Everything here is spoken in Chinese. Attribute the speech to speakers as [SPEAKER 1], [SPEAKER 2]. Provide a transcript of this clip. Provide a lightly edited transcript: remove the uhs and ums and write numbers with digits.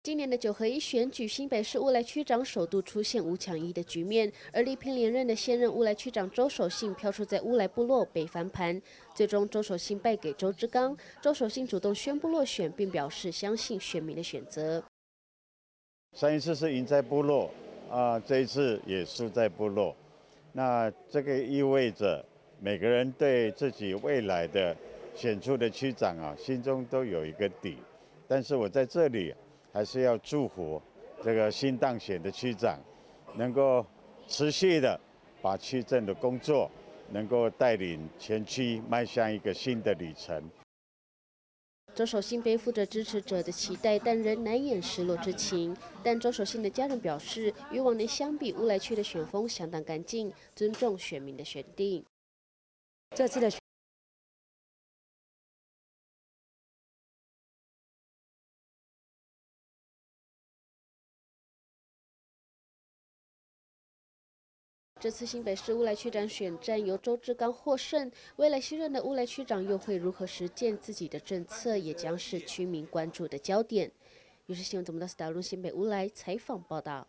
[SPEAKER 1] 今年的9合1选举，新北市乌来区长首度出现5抢1的局面，而力拼连任的现任乌来区长周守信飘出在乌来部落被翻盘，最终周守信败给周志刚。周守信主动宣布落选，并表示相信选民的选择。
[SPEAKER 2] 上一次是赢在部落，这一次也输在部落。那这个意味着每个人对自己未来的选出的区长心中都有一个底。但是我在这里还是要祝福这个新当选的区长，能够持续的把区政的工作能够带领全区迈向一个新的里程。
[SPEAKER 1] 周守信背负着支持者的期待，但仍难掩失落之情。但周守信的家人表示，与往年相比，乌来区的选风相当干净，尊重选民的选定。
[SPEAKER 3] 这次的
[SPEAKER 1] 这次新北市乌来区长选战由周志刚获胜，未来新任的乌来区长又会如何实践自己的政策，也将是区民关注的焦点。于是新闻总部的斯达鲁新北乌来采访报道。